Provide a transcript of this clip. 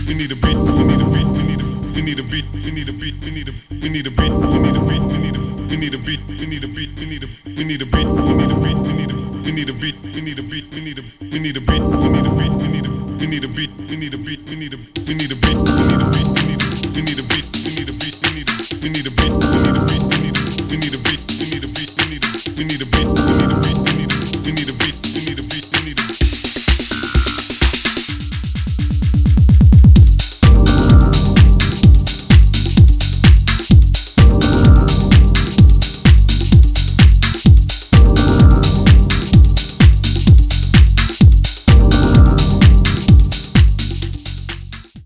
we need a beat, we need a beat, we need a beat, we need a beat, we need a we need a beat, we need a beat, we need a we need a beat, we need a beat, we need a we need a beat, we need a beat, we need a we need a beat, we need a beat, we need a we need a beat, we need a beat, we need a we need a beat, we need a beat, we need a we need a beat, we need a beat, we need a we need a beat, we need a beat, we need a we need a beat, we need a beat, we need a we need a beat, we need a beat, we need a we need a beat, we need a beat, we need a we need a